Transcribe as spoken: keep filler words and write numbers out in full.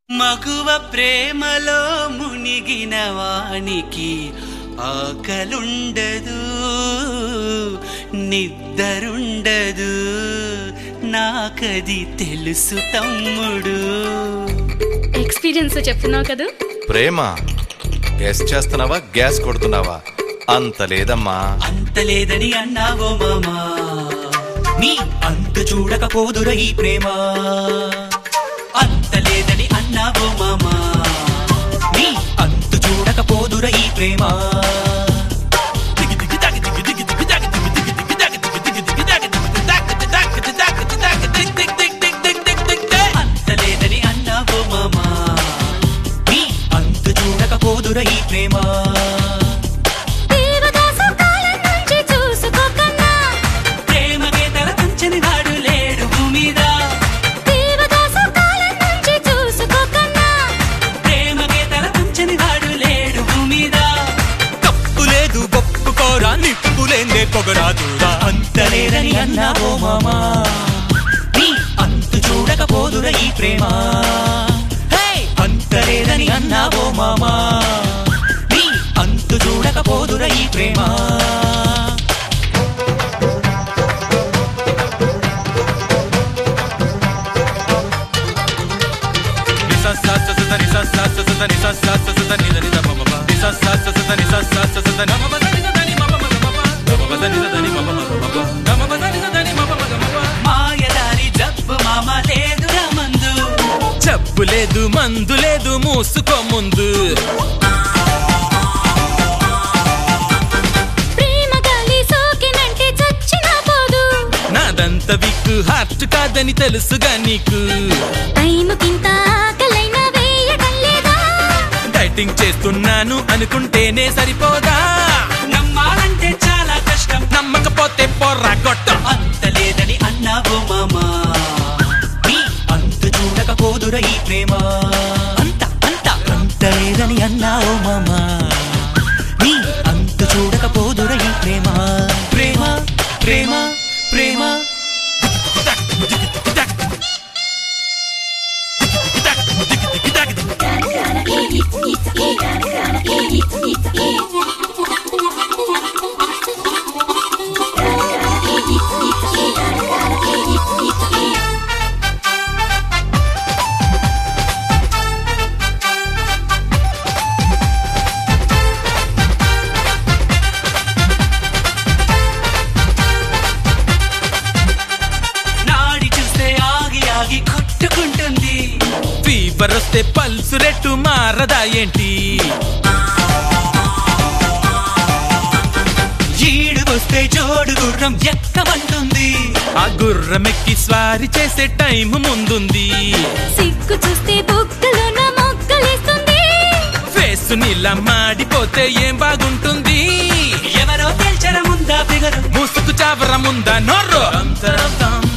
మగువ ప్రేమలో మునిగిన వానికి ఆకలుండదు, నిద్దరుండదు, నాకది తెలుసు తమ్ముడు. ఎక్స్పీరియన్స్ చెప్తున్నావు కదా. ప్రేమ గ్యాస్ చేస్తున్నావా, గ్యాస్ కొడుతున్నావా? అంత లేదమ్మా. అంత లేదని అన్నావో మామా, నీ అంత చూడకపోదురా ఈ ప్రేమ. అంత లేదని అన్నావో మామా, నీ అంత చూడకపోదురా ఈ ప్రేమ. అంత లేదని అన్నావో మామా, నీ అంత చూడకపోదురా ఈ ప్రేమ. అంత లేదని అన్నావో మామా, నీ అంత చూడకపోదురా ఈ ప్రేమ. అంత లేదని అన్నావో మామా, నీ అంత చూడకపోదురా ఈ ప్రేమ. మాయదారి జబ్బు మామ లేదురా మందు, జబ్బు లేదు మందు లేదు మూసుకో ముందు. ప్రేమ గాలి సోకినంటే చచ్చినా పోదు, నాదంత విక్కు హార్ట్ కాదని తెలుసుగా నీకు. టైముకింత ఆకలైనా వేయడం లేదా, డైటింగ్ చేస్తున్నాను అనుకుంటేనే సరిపోదా. నమ్మాలంటే చాలా కష్టం, నమ్మకపోతే పోర్రా గొట్టం. అంత లేదని అన్నావో మామా, నీ అంత చూడకపోదురా ఈ ప్రేమ. అంత అంత అంత లేదని అన్నావో మామా, నీ అంత చూడకపోదురా ఈ ప్రేమ. ప్రేమ ప్రేమ ప్రేమ ఫీవర్ వస్తే పల్సు రెట్టు మారదా ఏంటి? ఈడు వస్తే జోడు గుర్రం ఎక్కమంటుంది, ఆ గుర్రమెక్కి స్వారీ చేసే టైం ముందుంది. సిగ్గు చూస్తే బుగ్గలోన మొగ్గలేస్తుంది, ఫేసు నీలా మాడిపోతే ఏం బాగుంటుంది? ఎవరో తేల్చర ముందా ఫిగరు, ముసుగు చావర ముందా నోర్రు. అంతరం